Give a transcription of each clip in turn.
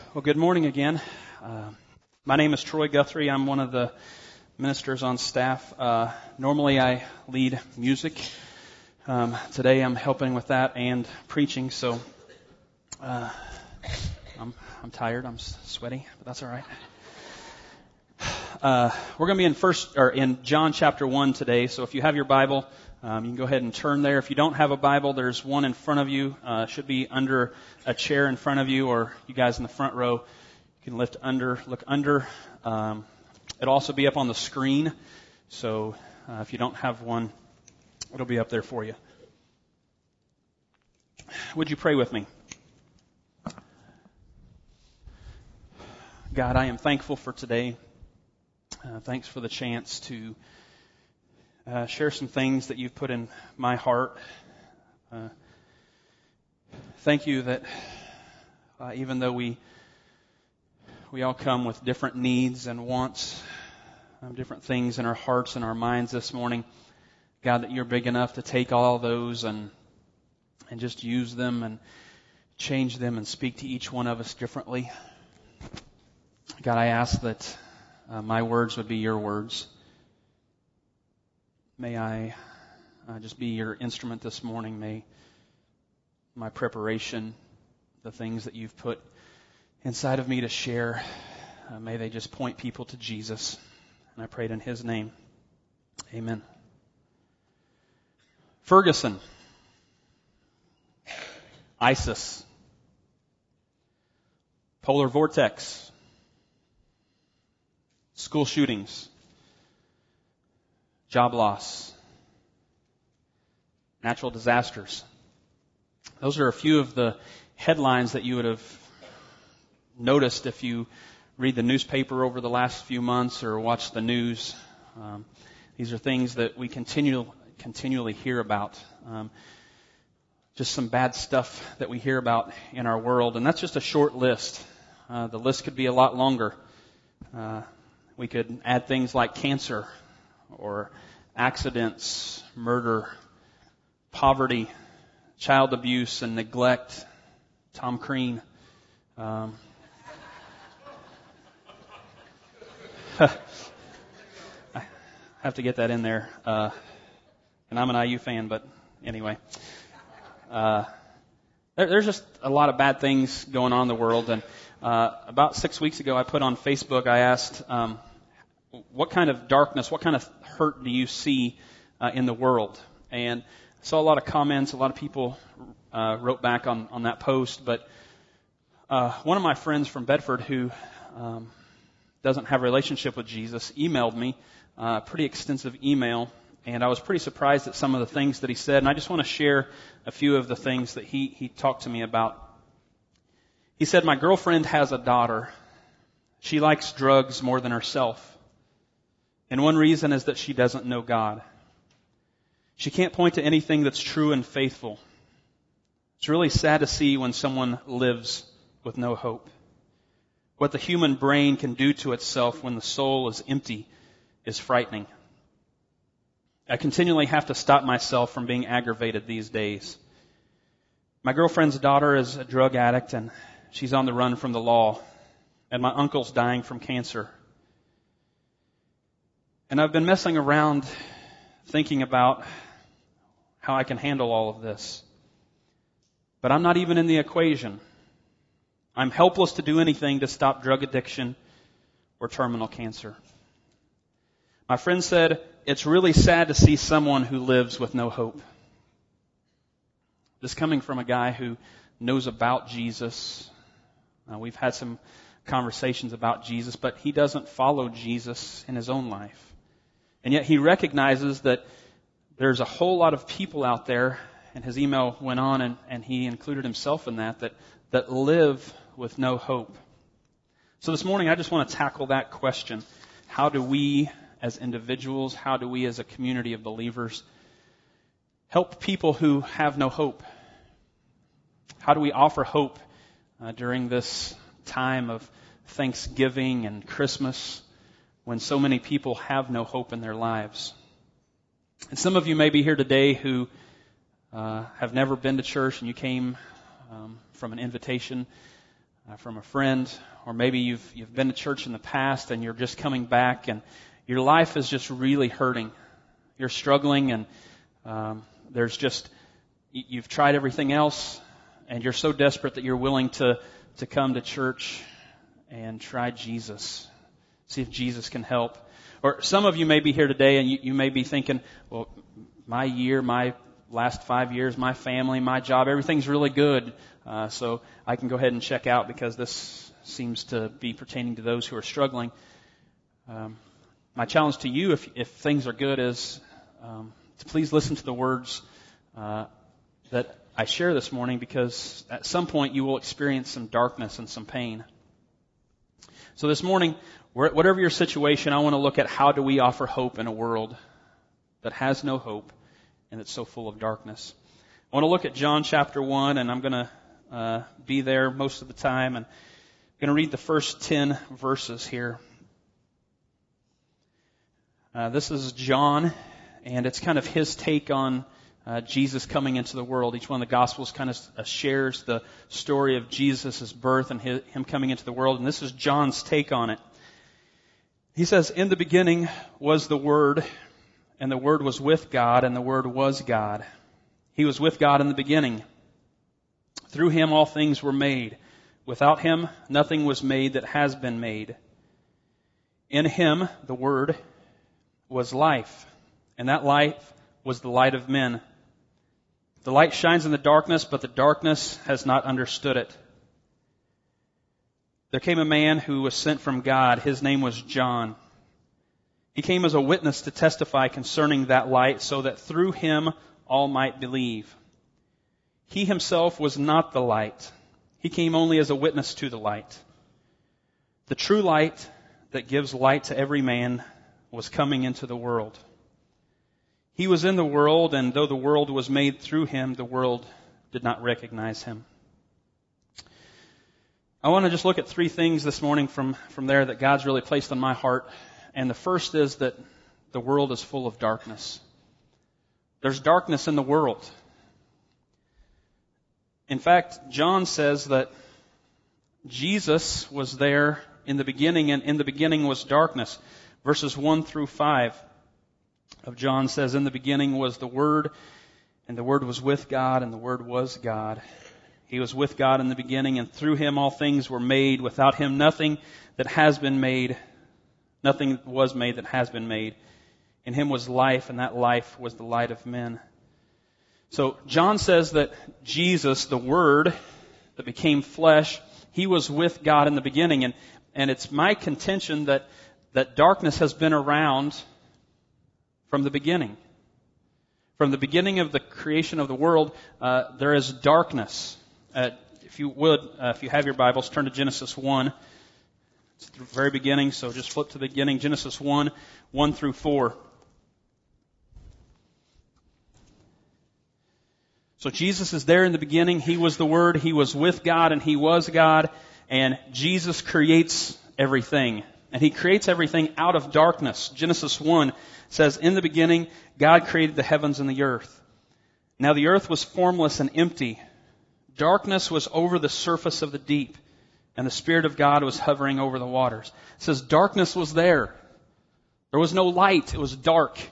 Well, good morning again. My name is Troy Guthrie. I'm one of the ministers on staff. Normally I lead music. Today I'm helping with that and preaching, so I'm tired. I'm sweaty, but that's all right. We're going to be in John chapter 1 today, so if you have your Bible, you can go ahead and turn there. If you don't have a Bible, there's one in front of you. Should be under a chair in front of you, or you guys in the front row, you can look under. It'll also be up on the screen, so if you don't have one, it'll be up there for you. Would you pray with me? God, I am thankful for today. Thanks for the chance to share some things that you've put in my heart. Thank you that even though we all come with different needs and wants, different things in our hearts and our minds this morning, God, that you're big enough to take all those and just use them and change them and speak to each one of us differently. God, I ask that my words would be your words. May I just be your instrument this morning. May my preparation, the things that you've put inside of me to share, may they just point people to Jesus. And I pray it in his name. Amen. Ferguson. ISIS. Polar vortex. School shootings. Job loss. Natural disasters. Those are a few of the headlines that you would have noticed if you read the newspaper over the last few months or watch the news. These are things that we continually hear about. Just some bad stuff that we hear about in our world. And that's just a short list. The list could be a lot longer. We could add things like cancer or accidents, murder, poverty, child abuse and neglect, Tom Crean. I have to get that in there. And I'm an IU fan, but anyway. There's just a lot of bad things going on in the world. And about 6 weeks ago, I put on Facebook, I asked, what kind of darkness, what kind of hurt do you see in the world? And I saw a lot of comments. A lot of people wrote back on that post. But one of my friends from Bedford who doesn't have a relationship with Jesus emailed me a pretty extensive email. And I was pretty surprised at some of the things that he said. And I just want to share a few of the things that he talked to me about. He said, "My girlfriend has a daughter. She likes drugs more than herself. And one reason is that she doesn't know God. She can't point to anything that's true and faithful. It's really sad to see when someone lives with no hope. What the human brain can do to itself when the soul is empty is frightening. I continually have to stop myself from being aggravated these days. My girlfriend's daughter is a drug addict and she's on the run from the law. And my uncle's dying from cancer. And I've been messing around thinking about how I can handle all of this. But I'm not even in the equation. I'm helpless to do anything to stop drug addiction or terminal cancer. My friend said, it's really sad to see someone who lives with no hope. This coming from a guy who knows about Jesus. We've had some conversations about Jesus, but he doesn't follow Jesus in his own life. And yet he recognizes that there's a whole lot of people out there, and his email went on and he included himself in that live with no hope. So this morning I just want to tackle that question. How do we as individuals, how do we as a community of believers help people who have no hope? How do we offer hope during this time of Thanksgiving and Christmas when so many people have no hope in their lives? And some of you may be here today who have never been to church and you came from an invitation from a friend, or maybe you've been to church in the past and you're just coming back and your life is just really hurting. You're struggling, and you've tried everything else, and you're so desperate that you're willing to come to church and try Jesus. See if Jesus can help. Or some of you may be here today and you may be thinking, well, my last 5 years, my family, my job, everything's really good. So I can go ahead and check out because this seems to be pertaining to those who are struggling. My challenge to you, if things are good, is to please listen to the words that I share this morning, because at some point you will experience some darkness and some pain. So this morning, whatever your situation, I want to look at how do we offer hope in a world that has no hope and it's so full of darkness. I want to look at John chapter 1, and I'm going to be there most of the time, and I'm going to read the first 10 verses here. This is John, and it's kind of his take on Jesus coming into the world. Each one of the Gospels kind of shares the story of Jesus' birth and him coming into the world, and this is John's take on it. He says, "In the beginning was the Word, and the Word was with God, and the Word was God. He was with God in the beginning. Through Him all things were made. Without Him nothing was made that has been made. In Him, the Word, was life, and that life was the light of men. The light shines in the darkness, but the darkness has not understood it. There came a man who was sent from God. His name was John. He came as a witness to testify concerning that light, so that through him all might believe. He himself was not the light. He came only as a witness to the light. The true light that gives light to every man was coming into the world. He was in the world, and though the world was made through him, the world did not recognize him." I want to just look at 3 things this morning from there that God's really placed on my heart. And the first is that the world is full of darkness. There's darkness in the world. In fact, John says that Jesus was there in the beginning, and in the beginning was darkness. Verses 1 through 5 of John says, "In the beginning was the Word, and the Word was with God, and the Word was God. He was with God in the beginning, and through Him all things were made. Without Him nothing was made that has been made. In Him was life, and that life was the light of men." So John says that Jesus, the Word that became flesh, He was with God in the beginning. And it's my contention that darkness has been around from the beginning. From the beginning of the creation of the world, there is darkness. If you have your Bibles, turn to Genesis 1. It's the very beginning, so just flip to the beginning. Genesis 1, 1 through 4. So Jesus is there in the beginning. He was the Word. He was with God, and He was God. And Jesus creates everything. And He creates everything out of darkness. Genesis 1 says, "In the beginning, God created the heavens and the earth. Now the earth was formless and empty. Darkness was over the surface of the deep, and the Spirit of God was hovering over the waters." It says darkness was there. There was no light. It was dark. It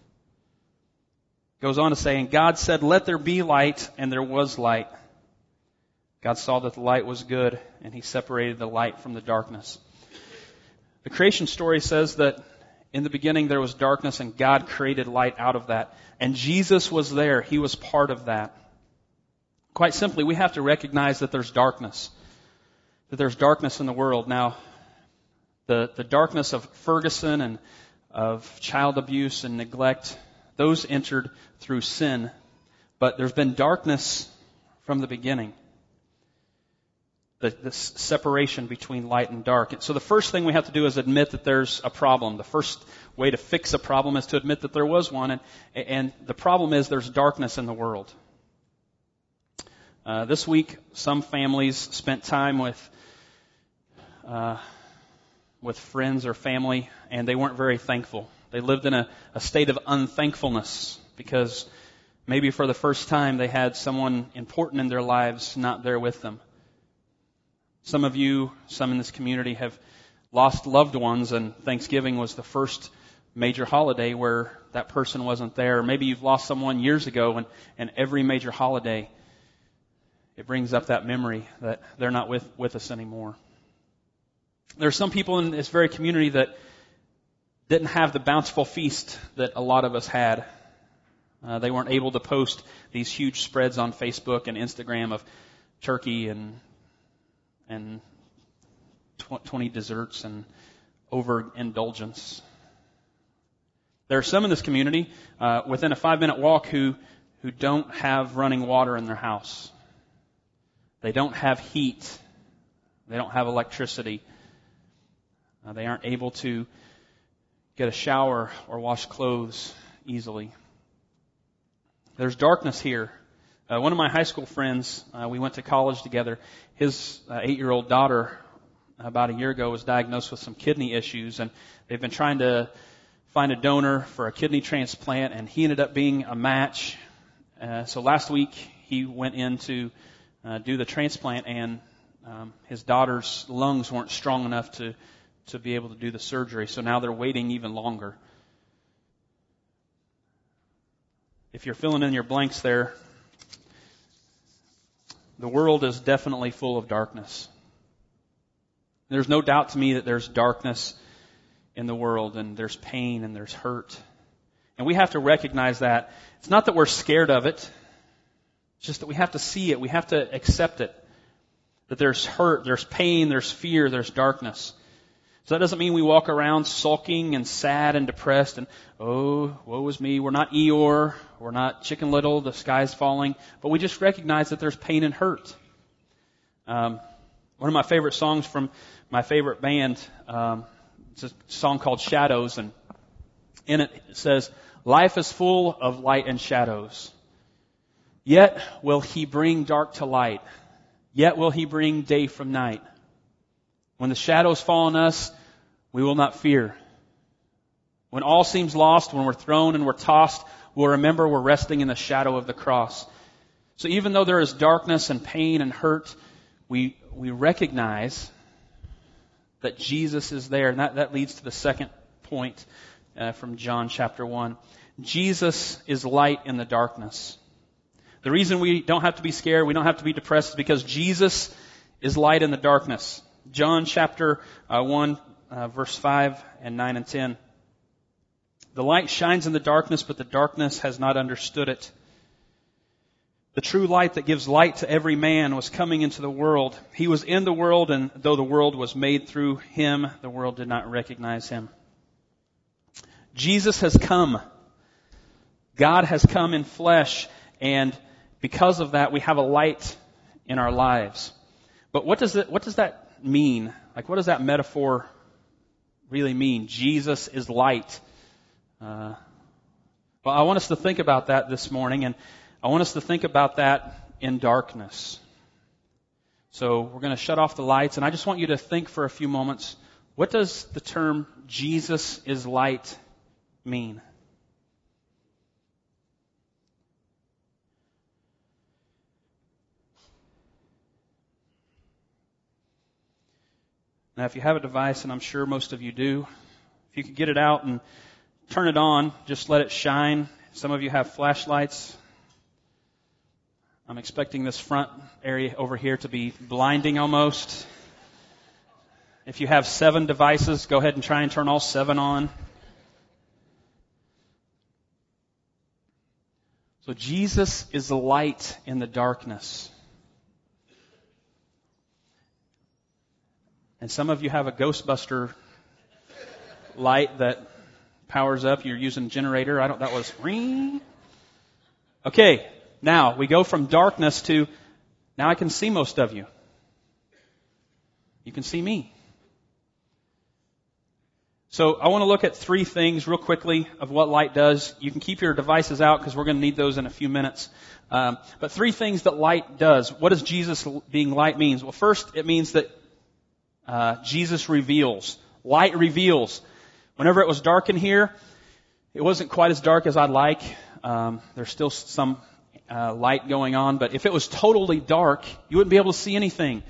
goes on to say, "And God said, 'Let there be light,' and there was light. God saw that the light was good, and He separated the light from the darkness." The creation story says that in the beginning there was darkness, and God created light out of that. And Jesus was there. He was part of that. Quite simply, we have to recognize that there's darkness. That there's darkness in the world. Now, the darkness of Ferguson and of child abuse and neglect, those entered through sin. But there's been darkness from the beginning. This separation between light and dark. So the first thing we have to do is admit that there's a problem. The first way to fix a problem is to admit that there was one. And the problem is there's darkness in the world. This week, some families spent time with friends or family, and they weren't very thankful. They lived in a state of unthankfulness because maybe for the first time they had someone important in their lives not there with them. Some of you, some in this community, have lost loved ones, and Thanksgiving was the first major holiday where that person wasn't there. Maybe you've lost someone years ago, and every major holiday, it brings up that memory that they're not with us anymore. There are some people in this very community that didn't have the bountiful feast that a lot of us had. They weren't able to post these huge spreads on Facebook and Instagram of turkey and 20 desserts and overindulgence. There are some in this community within a 5-minute walk who don't have running water in their house. They don't have heat. They don't have electricity. They aren't able to get a shower or wash clothes easily. There's darkness here. One of my high school friends, we went to college together. His 8-year-old daughter, about a year ago, was diagnosed with some kidney issues, and they've been trying to find a donor for a kidney transplant, and he ended up being a match. So last week, he went in to do the transplant, and his daughter's lungs weren't strong enough to be able to do the surgery. So now they're waiting even longer. If you're filling in your blanks there, the world is definitely full of darkness. There's no doubt to me that there's darkness in the world, and there's pain and there's hurt. And we have to recognize that. It's not that we're scared of it. It's just that we have to see it. We have to accept it. That there's hurt, there's pain, there's fear, there's darkness. So that doesn't mean we walk around sulking and sad and depressed and, oh, woe is me. We're not Eeyore. We're not Chicken Little. The sky's falling. But we just recognize that there's pain and hurt. One of my favorite songs from my favorite band, it's a song called Shadows, and in it says, life is full of light and shadows. Yet will He bring dark to light. Yet will He bring day from night. When the shadows fall on us, we will not fear. When all seems lost, when we're thrown and we're tossed, we'll remember we're resting in the shadow of the cross. So even though there is darkness and pain and hurt, we recognize that Jesus is there. And that leads to the second point from John chapter 1. Jesus is light in the darkness. The reason we don't have to be scared, we don't have to be depressed, is because Jesus is light in the darkness. John chapter 1, verse 5 and 9 and 10. The light shines in the darkness, but the darkness has not understood it. The true light that gives light to every man was coming into the world. He was in the world, and though the world was made through Him, the world did not recognize Him. Jesus has come. God has come in flesh, and because of that, we have a light in our lives. But what does that mean? Like, what does that metaphor really mean? Jesus is light. Well, I want us to think about that this morning, and I want us to think about that in darkness. So we're going to shut off the lights, and I just want you to think for a few moments, what does the term Jesus is light mean? Now, if you have a device, and I'm sure most of you do, if you could get it out and turn it on, just let it shine. Some of you have flashlights. I'm expecting this front area over here to be blinding almost. If you have 7 devices, go ahead and try and turn all 7 on. So Jesus is the light in the darkness. And some of you have a Ghostbuster light that powers up. You're using a generator. That was ring. Okay, now we go from darkness to, now I can see most of you. You can see me. So I want to look at 3 things real quickly of what light does. You can keep your devices out because we're going to need those in a few minutes. But 3 things that light does. What does Jesus being light means? Well, first, it means that Jesus reveals. Light reveals. Whenever it was dark in here, it wasn't quite as dark as I'd like. There's still some light going on, but if it was totally dark, you wouldn't be able to see anything.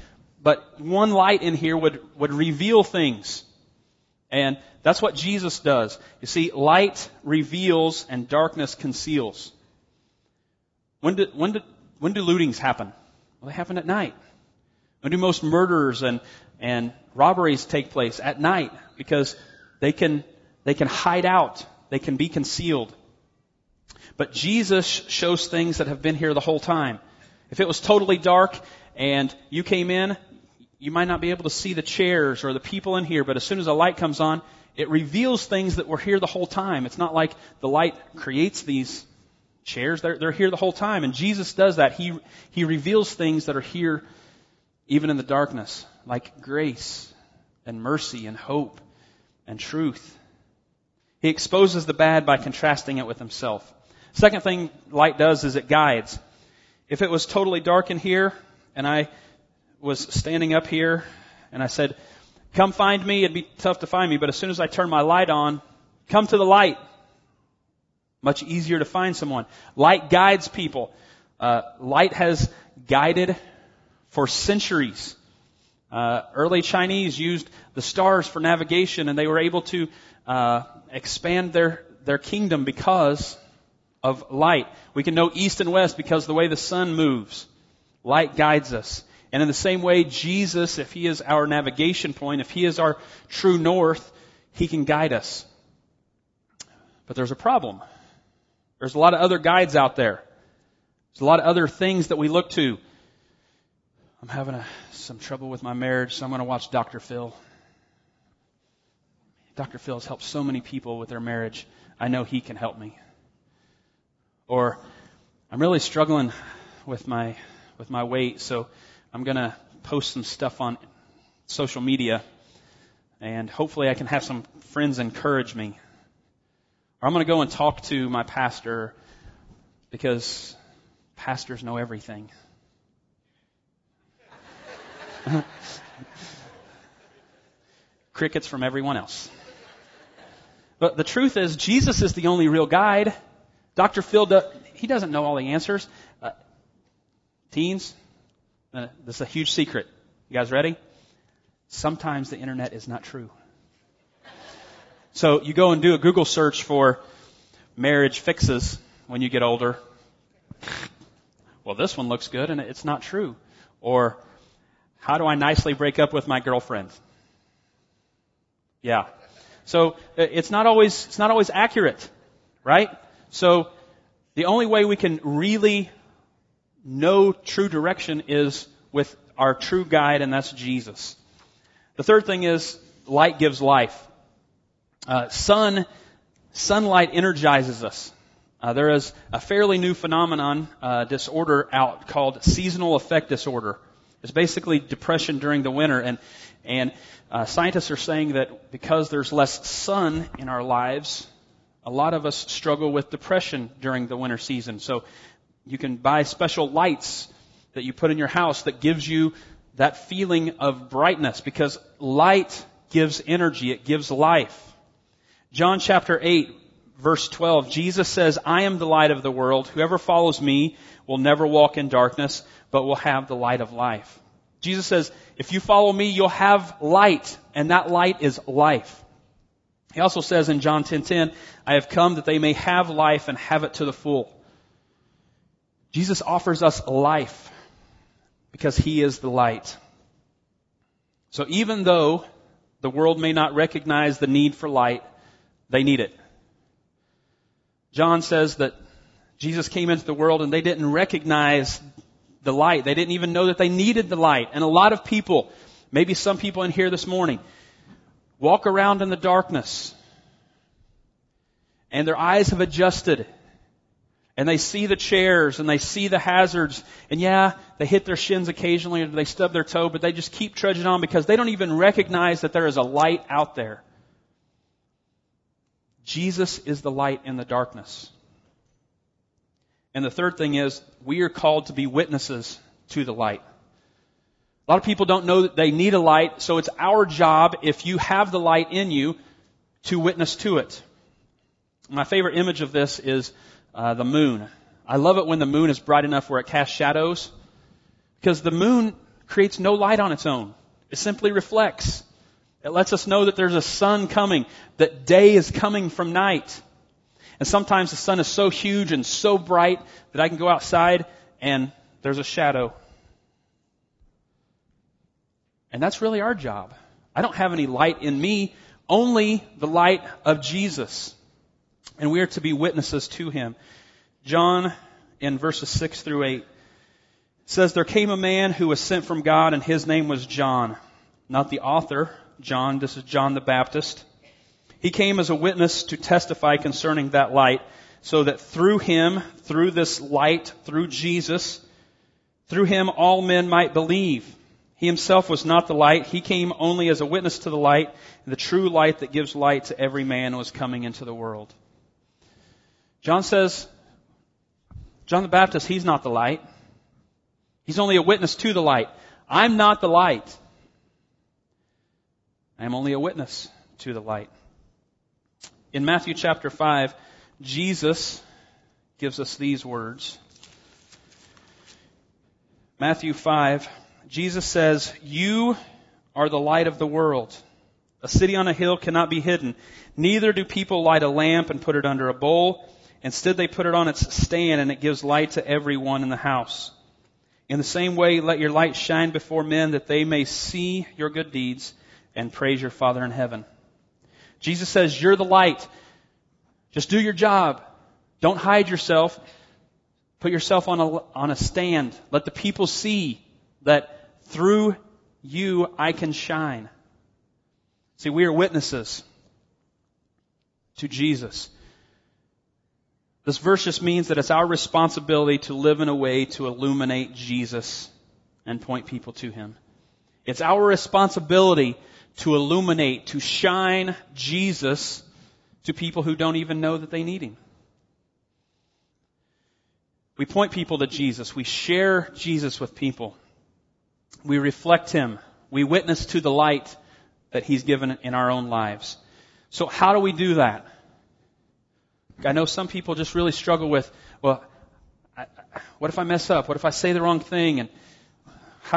But one light in here would reveal things. And that's what Jesus does. You see, light reveals and darkness conceals. When do lootings happen? Well, they happen at night. When do most murders and robberies take place? At night, because they can hide out. They can be concealed. But Jesus shows things that have been here the whole time. If it was totally dark and you came in, you might not be able to see the chairs or the people in here, but as soon as a light comes on, it reveals things that were here the whole time. It's not like the light creates these chairs. They're here the whole time. And Jesus does that. He reveals things that are here even in the darkness, like grace and mercy and hope and truth. He exposes the bad by contrasting it with himself. Second thing light does is it guides. If it was totally dark in here and I was standing up here and I said, come find me, it'd be tough to find me, but as soon as I turn my light on, come to the light. Much easier to find someone. Light guides people. Light has guided for centuries. Early Chinese used the stars for navigation, and they were able to expand their kingdom because of light. We can know east and west because of the way the sun moves. Light guides us. And in the same way, Jesus, if He is our navigation point, if He is our true north, He can guide us. But there's a problem. There's a lot of other guides out there. There's a lot of other things that we look to. I'm having some trouble with my marriage, so I'm going to watch Dr. Phil. Dr. Phil has helped so many people with their marriage. I know he can help me. Or I'm really struggling with my weight, so I'm going to post some stuff on social media, and hopefully I can have some friends encourage me. Or I'm going to go and talk to my pastor, because pastors know everything. Crickets from everyone else. But the truth is, Jesus is the only real guide. Dr. Phil, he doesn't know all the answers. Teens, this is a huge secret. You guys ready? Sometimes the internet is not true. So you go and do a Google search for marriage fixes when you get older. Well, this one looks good and it's not true. Or, how do I nicely break up with my girlfriend? Yeah. So it's not always accurate, right? So the only way we can really know true direction is with our true guide, and that's Jesus. The third thing is light gives life. Sunlight energizes us. There is a fairly new phenomenon, disorder out called seasonal affect disorder. It's basically depression during the winter, and scientists are saying that because there's less sun in our lives, a lot of us struggle with depression during the winter season. So you can buy special lights that you put in your house that gives you that feeling of brightness, because light gives energy, it gives life. John chapter 8, verse 12, Jesus says, I am the light of the world. Whoever follows me will never walk in darkness, but will have the light of life. Jesus says, if you follow me, you'll have light, and that light is life. He also says in John 10:10, I have come that they may have life and have it to the full. Jesus offers us life because He is the light. So even though the world may not recognize the need for light, they need it. John says that Jesus came into the world and they didn't recognize the light. They didn't even know that they needed the light. And a lot of people, maybe some people in here this morning, walk around in the darkness and their eyes have adjusted and they see the chairs and they see the hazards, and yeah, they hit their shins occasionally or they stub their toe, but they just keep trudging on because they don't even recognize that there is a light out there. Jesus is the light in the darkness. And the third thing is, we are called to be witnesses to the light. A lot of people don't know that they need a light, so it's our job, if you have the light in you, to witness to it. My favorite image of this is the moon. I love it when the moon is bright enough where it casts shadows, because the moon creates no light on its own. It simply reflects. It lets us know that there's a sun coming, that day is coming from night. And sometimes the sun is so huge and so bright that I can go outside and there's a shadow. And that's really our job. I don't have any light in me, only the light of Jesus. And we are to be witnesses to Him. John, in verses 6 through 8, says, "There came a man who was sent from God, and his name was John." Not the author, John. This is John the Baptist. "He came as a witness to testify concerning that light, so that through him, through this light, through Jesus, through him all men might believe. He himself was not the light. He came only as a witness to the light. The true light that gives light to every man was coming into the world." John says, John the Baptist, he's not the light. He's only a witness to the light. I'm not the light. I am only a witness to the light. In Matthew chapter 5, Jesus gives us these words. Matthew 5, Jesus says, "You are the light of the world. A city on a hill cannot be hidden. Neither do people light a lamp and put it under a bowl. Instead, they put it on its stand, and it gives light to everyone in the house. In the same way, let your light shine before men, that they may see your good deeds and praise your Father in heaven." Jesus says, you're the light. Just do your job. Don't hide yourself. Put yourself on a stand. Let the people see that through you I can shine. See, we are witnesses to Jesus. This verse just means that it's our responsibility to live in a way to illuminate Jesus and point people to Him. It's our responsibility to illuminate, to shine Jesus to people who don't even know that they need Him. We point people to Jesus. We share Jesus with people. We reflect Him. We witness to the light that He's given in our own lives. So how do we do that? I know some people just really struggle with, well, what if I mess up? What if I say the wrong thing? And how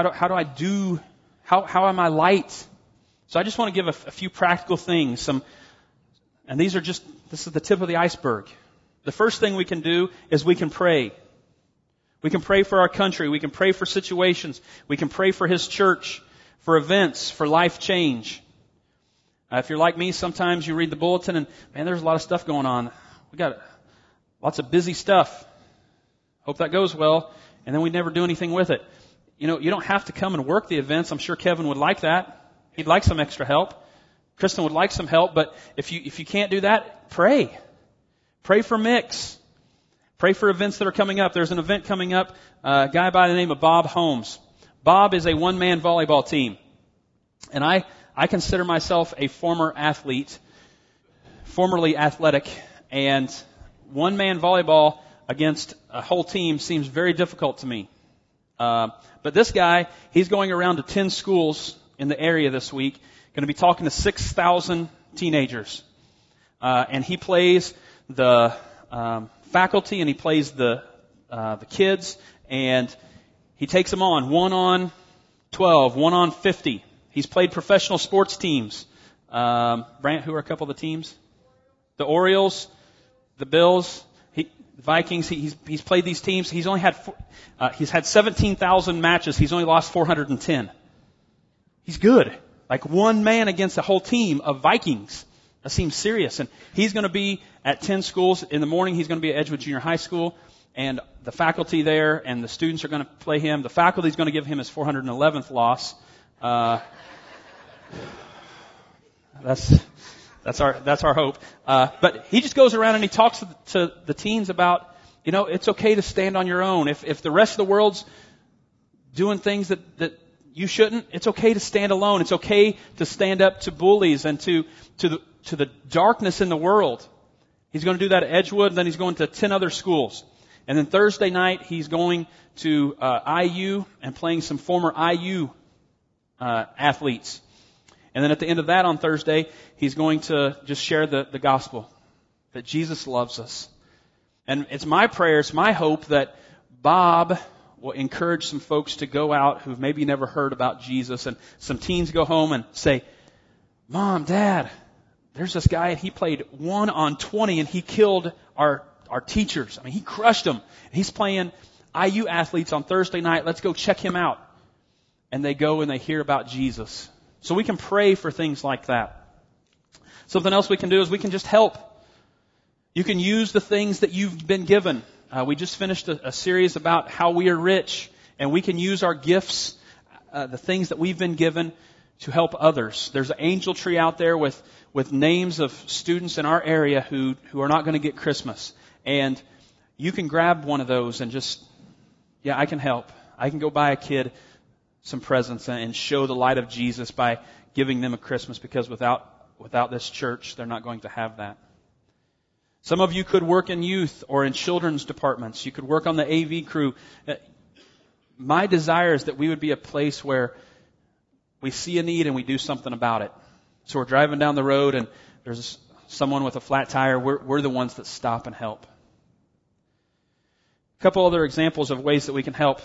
am I light? So I just want to give a few practical things. And this is the tip of the iceberg. The first thing we can do is we can pray. We can pray for our country. We can pray for situations. We can pray for His church, for events, for life change. If you're like me, sometimes you read the bulletin and, man, there's a lot of stuff going on. We got lots of busy stuff. Hope that goes well. And then we never do anything with it. You know, you don't have to come and work the events. I'm sure Kevin would like that. He'd like some extra help. Kristen would like some help. But if you can't do that, pray. Pray for Mix. Pray for events that are coming up. There's an event coming up, a guy by the name of Bob Holmes. Bob is a one-man volleyball team. And I consider myself a former athlete, formerly athletic, and one-man volleyball against a whole team seems very difficult to me. But this guy, he's going around to 10 schools in the area this week, going to be talking to 6,000 teenagers. And he plays the faculty and he plays the kids, and he takes them on 1-on-12, 1-on-50. He's played professional sports teams. Brant, who are a couple of the teams? The Orioles, the Bills, the Vikings. He's played these teams. He's had 17,000 matches. He's only lost 410. He's good. Like one man against a whole team of Vikings. That seems serious. And he's going to be at 10 schools. In the morning, he's going to be at Edgewood Junior High School. And the faculty there and the students are going to play him. The faculty is going to give him his 411th loss. That's our hope. But he just goes around and he talks to the teens about, it's okay to stand on your own. If the rest of the world's doing things that you shouldn't, it's okay to stand alone. It's okay to stand up to bullies and to the darkness in the world. He's going to do that at Edgewood, and then he's going to 10 other schools. And then Thursday night, he's going to IU and playing some former IU athletes. And then at the end of that on Thursday, he's going to just share the gospel, that Jesus loves us. And it's my prayer, it's my hope that Bob we'll encourage some folks to go out who've maybe never heard about Jesus, and some teens go home and say, Mom, Dad, there's this guy, and he played 1 on 20, and he killed our teachers. I mean, he crushed them. He's playing IU athletes on Thursday night. Let's go check him out. And they go and they hear about Jesus. So we can pray for things like that. Something else we can do is we can just help. You can use the things that you've been given. We just finished a series about how we are rich, and we can use our gifts, the things that we've been given, to help others. There's an angel tree out there with names of students in our area who are not going to get Christmas. And you can grab one of those and just, I can help. I can go buy a kid some presents and show the light of Jesus by giving them a Christmas, because without this church, they're not going to have that. Some of you could work in youth or in children's departments. You could work on the AV crew. My desire is that we would be a place where we see a need and we do something about it. So we're driving down the road and there's someone with a flat tire. We're the ones that stop and help. A couple other examples of ways that we can help.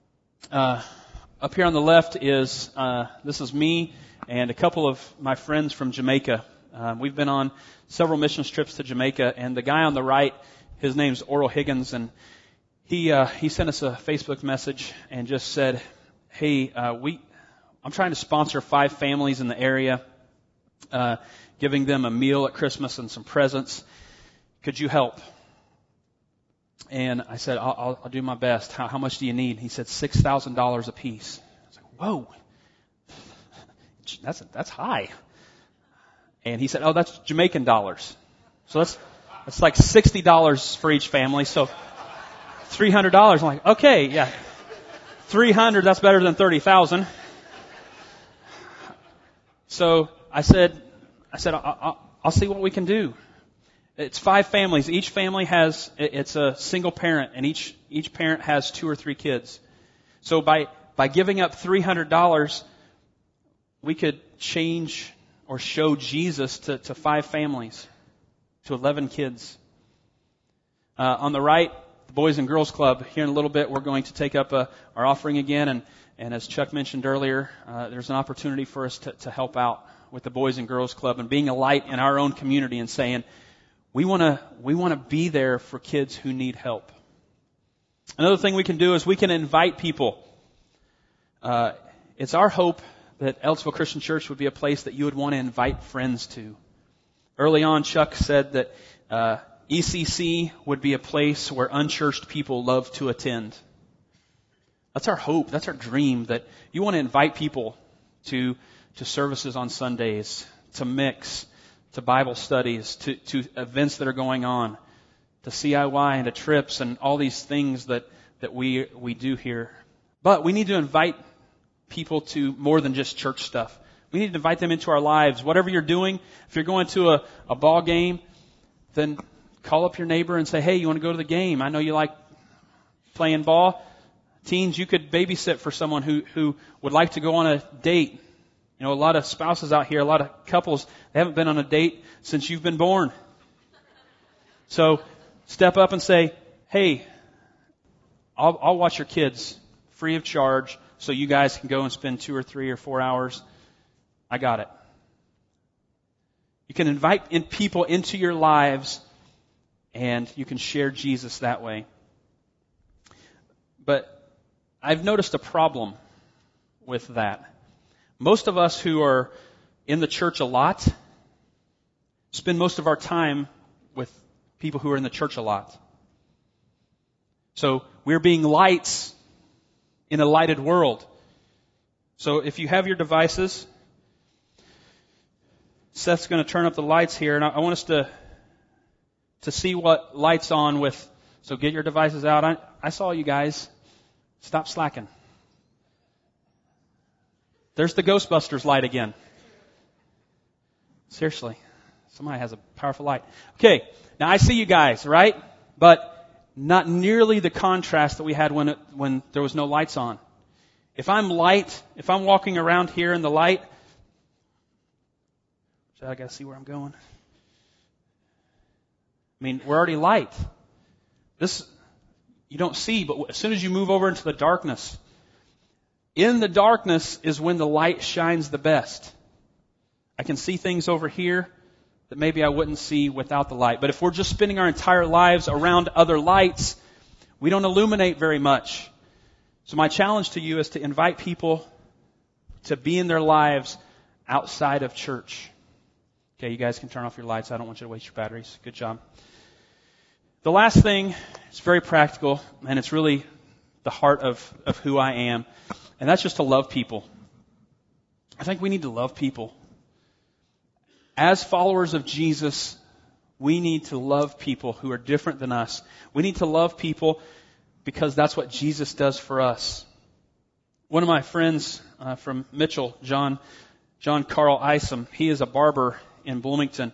Up here on the left is, this is me and a couple of my friends from Jamaica. We've been on several missions trips to Jamaica, and the guy on the right, his name's Oral Higgins, and he sent us a Facebook message and just said, hey, I'm trying to sponsor 5 families in the area, giving them a meal at Christmas and some presents. Could you help? And I said, I'll do my best. How much do you need? He said $6,000 a piece. I was like, whoa, that's high. And he said, that's Jamaican dollars. So that's like $60 for each family. So $300. I'm like, okay, yeah. 300, that's better than 30,000. So I said, I'll see what we can do. It's 5 families. Each family it's a single parent, and each parent has 2 or 3 kids. So by giving up $300, we could change or show Jesus to 5 families, to 11 kids. On the right, the Boys and Girls Club. Here in a little bit, we're going to take up our offering again. And as Chuck mentioned earlier, there's an opportunity for us to help out with the Boys and Girls Club and being a light in our own community and saying, we want to be there for kids who need help. Another thing we can do is we can invite people. It's our hope that Ellisville Christian Church would be a place that you would want to invite friends to. Early on, Chuck said that ECC would be a place where unchurched people love to attend. That's our hope. That's our dream, that you want to invite people to services on Sundays, to mix, to Bible studies, to events that are going on, to CIY and to trips and all these things that we do here. But we need to invite people to more than just church stuff. We need to invite them into our lives. Whatever you're doing, if you're going to a ball game, then call up your neighbor and say, hey, you want to go to the game? I know you like playing ball. Teens, you could babysit for someone who would like to go on a date. You know, a lot of spouses out here, a lot of couples, they haven't been on a date since you've been born. So step up and say, hey, I'll watch your kids free of charge so you guys can go and spend 2 or 3 or 4 hours. I got it. You can invite people into your lives and you can share Jesus that way. But I've noticed a problem with that. Most of us who are in the church a lot spend most of our time with people who are in the church a lot. So we're being lights in a lighted world. So if you have your devices, Seth's going to turn up the lights here, and I want us to see what light's on with. So get your devices out. I saw you guys. Stop slacking. There's the Ghostbusters light again. Seriously. Somebody has a powerful light. Okay. Now I see you guys, right? But not nearly the contrast that we had when there was no lights on. If I'm walking around here in the light, so I got to see where I'm going. I mean, we're already light. you don't see, but as soon as you move over into the darkness, in the darkness is when the light shines the best. I can see things over here that maybe I wouldn't see without the light. But if we're just spending our entire lives around other lights, we don't illuminate very much. So my challenge to you is to invite people to be in their lives outside of church. Okay, you guys can turn off your lights. I don't want you to waste your batteries. Good job. The last thing is very practical, and it's really the heart of who I am, and that's just to love people. I think we need to love people. As followers of Jesus, we need to love people who are different than us. We need to love people because that's what Jesus does for us. One of my friends from Mitchell, John Carl Isom, he is a barber in Bloomington,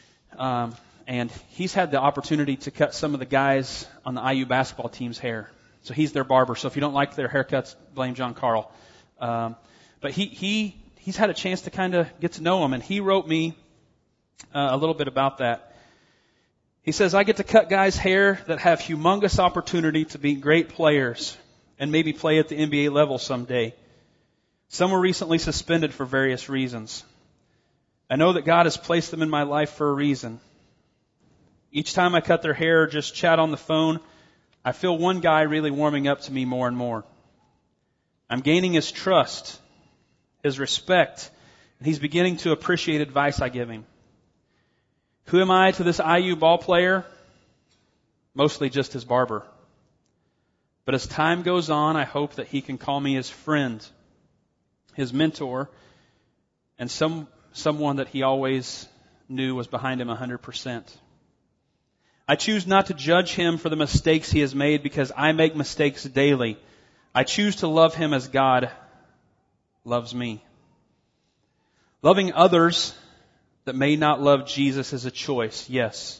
and he's had the opportunity to cut some of the guys on the IU basketball team's hair. So he's their barber. So if you don't like their haircuts, blame John Carl. But he's had a chance to kind of get to know him, and he wrote me a little bit about that. He says, I get to cut guys' hair that have humongous opportunity to be great players and maybe play at the NBA level someday. Some were recently suspended for various reasons. I know that God has placed them in my life for a reason. Each time I cut their hair or just chat on the phone, I feel one guy really warming up to me more and more. I'm gaining his trust, his respect, and he's beginning to appreciate advice I give him. Who am I to this IU ball player? Mostly just his barber. But as time goes on, I hope that he can call me his friend, his mentor, and someone that he always knew was behind him 100%. I choose not to judge him for the mistakes he has made because I make mistakes daily. I choose to love him as God loves me. Loving others that may not love Jesus is a choice, yes.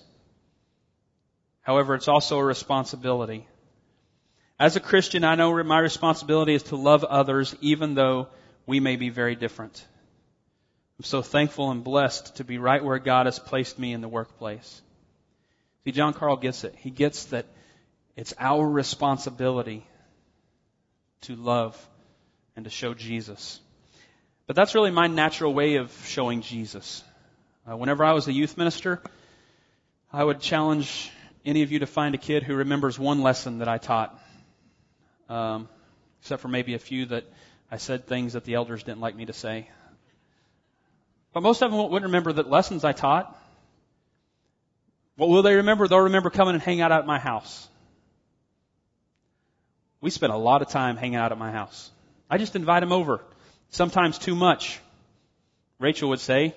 However, it's also a responsibility. As a Christian, I know my responsibility is to love others even though we may be very different. I'm so thankful and blessed to be right where God has placed me in the workplace. See, John Carl gets it. He gets that it's our responsibility to love and to show Jesus. But that's really my natural way of showing Jesus. Whenever I was a youth minister, I would challenge any of you to find a kid who remembers one lesson that I taught. Except for maybe a few that I said things that the elders didn't like me to say. But most of them wouldn't remember the lessons I taught. What will they remember? They'll remember coming and hanging out at my house. We spent a lot of time hanging out at my house. I just invite them over. Sometimes too much, Rachel would say.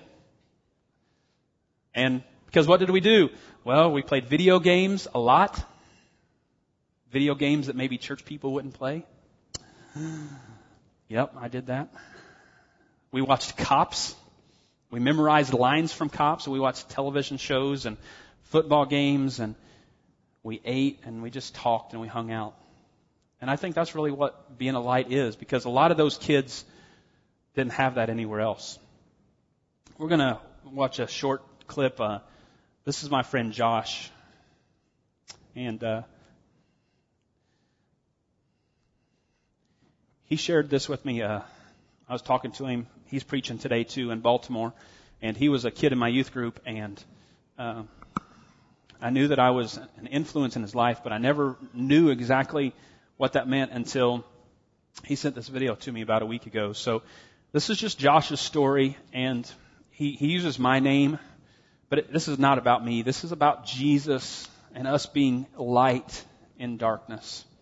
And because what did we do? Well, we played video games a lot. Video games that maybe church people wouldn't play. Yep, I did that. We watched Cops. We memorized lines from Cops. We watched television shows and football games, and we ate and we just talked and we hung out. And I think that's really what being a light is, because a lot of those kids didn't have that anywhere else. We're going to watch a short clip. This is my friend Josh. And he shared this with me. I was talking to him. He's preaching today, too, in Baltimore. And he was a kid in my youth group. And I knew that I was an influence in his life, but I never knew exactly what that meant until he sent this video to me about a week ago. So this is just Josh's story, and he uses my name, but this is not about me. This is about Jesus and us being light in darkness.